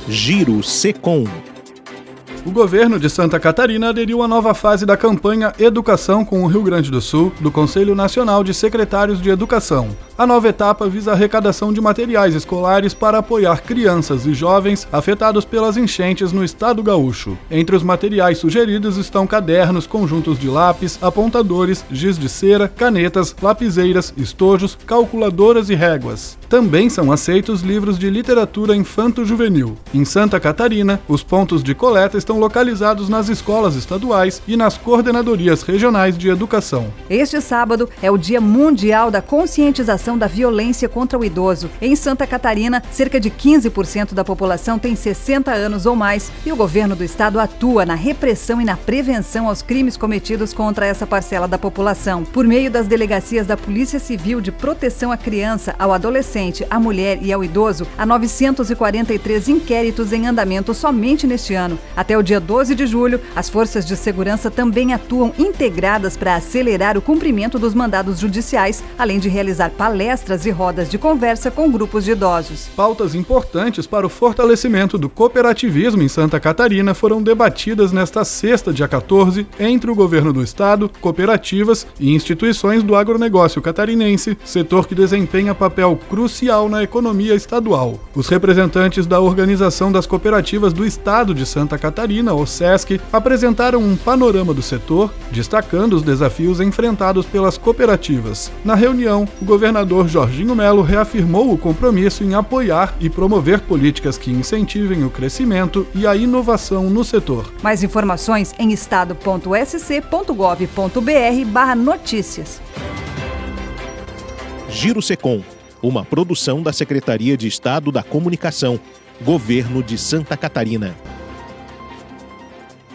Giro Secom. O governo de Santa Catarina aderiu à nova fase da campanha Educação com o Rio Grande do Sul, do Conselho Nacional de Secretários de Educação. A nova etapa visa a arrecadação de materiais escolares para apoiar crianças e jovens afetados pelas enchentes no estado gaúcho. Entre os materiais sugeridos estão cadernos, conjuntos de lápis, apontadores, giz de cera, canetas, lapiseiras, estojos, calculadoras e réguas. Também são aceitos livros de literatura infanto-juvenil. Em Santa Catarina, os pontos de coleta estão localizados nas escolas estaduais e nas coordenadorias regionais de educação. Este sábado é o Dia Mundial da Conscientização da Violência contra o Idoso. Em Santa Catarina, cerca de 15% da população tem 60 anos ou mais e o governo do estado atua na repressão e na prevenção aos crimes cometidos contra essa parcela da população. Por meio das delegacias da Polícia Civil de Proteção à Criança, ao Adolescente, à Mulher e ao Idoso, há 943 inquéritos em andamento somente neste ano. Até o dia 12 de julho, as forças de segurança também atuam integradas para acelerar o cumprimento dos mandados judiciais, além de realizar palestras e rodas de conversa com grupos de idosos. Pautas importantes para o fortalecimento do cooperativismo em Santa Catarina foram debatidas nesta sexta, dia 14, entre o governo do estado, cooperativas e instituições do agronegócio catarinense, setor que desempenha papel crucial na economia estadual. Os representantes da Organização das Cooperativas do Estado de Santa Catarina, o SESC, apresentaram um panorama do setor, destacando os desafios enfrentados pelas cooperativas. Na reunião, o governador Jorginho Melo reafirmou o compromisso em apoiar e promover políticas que incentivem o crescimento e a inovação no setor. Mais informações em estado.sc.gov.br/notícias. Giro Secom, uma produção da Secretaria de Estado da Comunicação, Governo de Santa Catarina.